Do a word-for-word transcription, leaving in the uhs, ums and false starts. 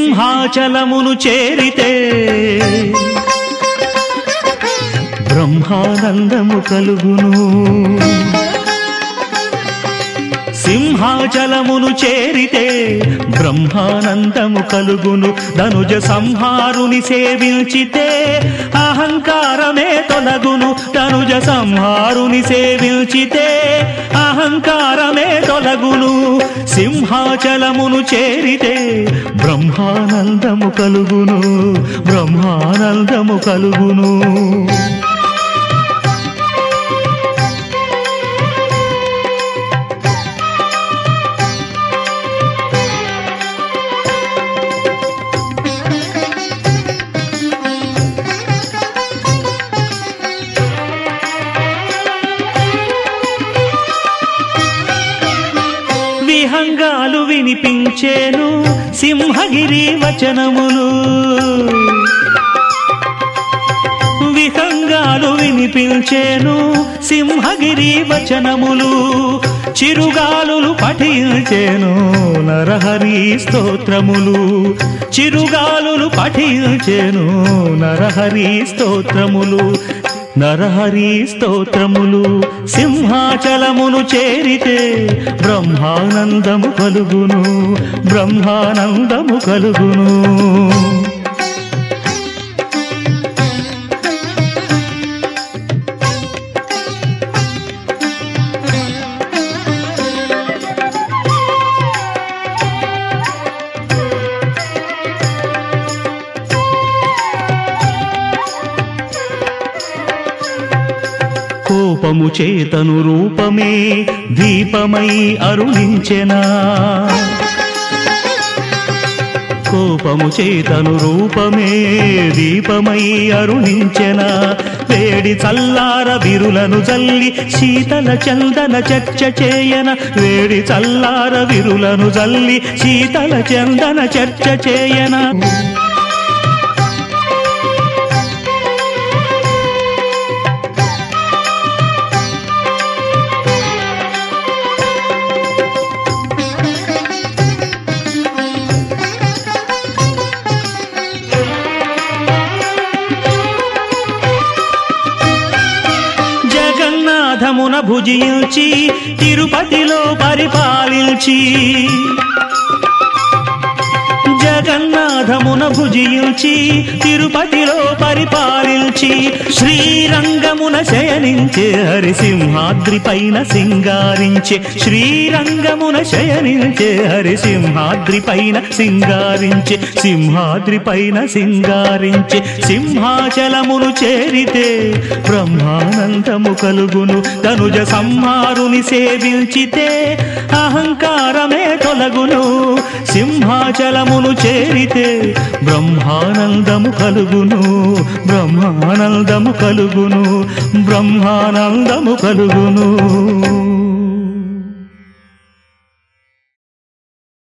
సింహాచలమును చేరితే బ్రహ్మానందము కలుగును సింహాచలమును చేరితే బ్రహ్మానందము కలుగును ధనుజ సంహారుని సేవించితే అహంకారమే తొలగును ధనుజ సంహారుని సేవించితే అహంకారమే తొలగును సింహాచలమును చేరితే బ్రహ్మానందము కలుగును బ్రహ్మానందము కలుగును విహంగాలు వినిపించేను సింహగిరి వచనములు విహంగాలు వినిపించేను సింహగిరి వచనములు చిరుగాలులు పఠించేను నరహరి స్తోత్రములు చిరుగాలులు పఠించేను నరహరి స్తోత్రములు నరహరి స్తోత్రములు సింహాచలమును చేరితే బ్రహ్మానందము కలుగును బ్రహ్మానందము కలుగును కోపము చేతను రూపమే దీపమై అరుణించెనా కోపము చేతను రూపమే దీపమై అరుణించెనా వేడి చల్లార విరులను జల్లి శీతల చందన చర్చ చేయన వేడి చల్లార విరులను జల్లి శీతల చందన చర్చ చేయన జగన్నాథమున భుజించి తిరుపతిలో పరిపాలించి జగన్నాథమున భుజించి తిరుపతిలో పరిపాలించి శ్రీరంగమున శయనించే హరిసింహాద్రి పైన సింగారించే శ్రీరంగమున శయనించే హరిసింహాద్రి పైన సింగారించే సింహాద్రి పైన సింగారించే సింహాచలమును చేరితే బ్రహ్మానందము కలుగును ధనుజ సంహారుని సేవించితే అహంకారమే తొలగును సింహాచలమును చేరితే బ్రహ్మానందము కలుగును బ్రహ్మానందము కలుగును బ్రహ్మానందము కలుగును